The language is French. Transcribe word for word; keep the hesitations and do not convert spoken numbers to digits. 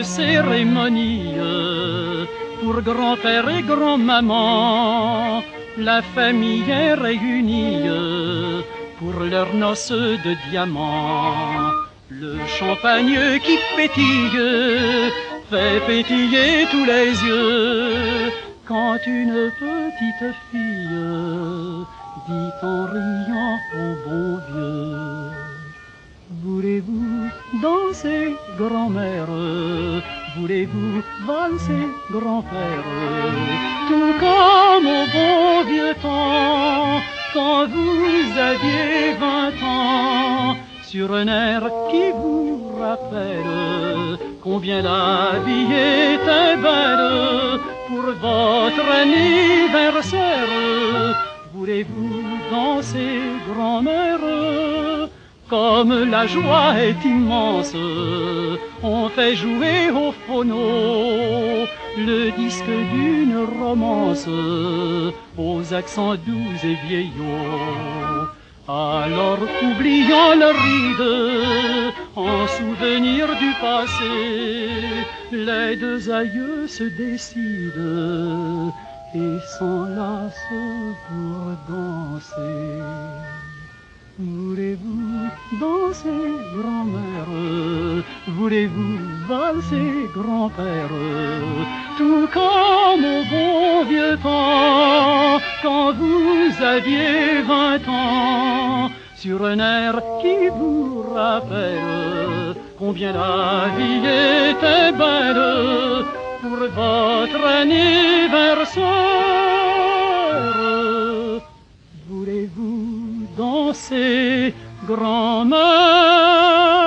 cérémonie. Pour grand-père et grand-maman, la famille est réunie pour leurs noces de diamants. Le champagne qui pétille fait pétiller tous les yeux quand une petite fille dit en riant au bon vieux: voulez-vous danser, grand-mère? Voulez-vous valser, grand-père? Tout comme au bon vieux temps, quand vous aviez vingt ans, sur un air qui vous rappelle combien la vie était belle. Pour votre anniversaire, voulez-vous danser, grand-mère? Comme la joie est immense, on fait jouer au phono le disque d'une romance aux accents doux et vieillots. Alors, oubliant le ride, en souvenir du passé, les deux aïeux se décident et s'enlacent pour danser. Voulez-vous danser, grand-mère? Voulez-vous valser, grand-père? Tout comme au bon vieux temps, quand vous aviez vingt ans, sur un air qui vous rappelle combien la vie était belle. Pour votre anniversaire, voulez-vous danser, grand-mère?